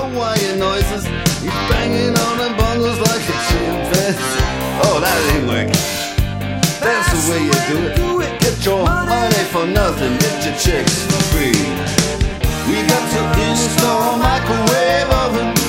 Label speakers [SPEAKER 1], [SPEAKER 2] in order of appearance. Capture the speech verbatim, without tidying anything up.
[SPEAKER 1] Hawaiian noises. He's banging on them bongos like a chimpanzee. Oh, that ain't working. That's the way you do it. Get your money for nothing, get your chicks for free. We got to install a microwave oven.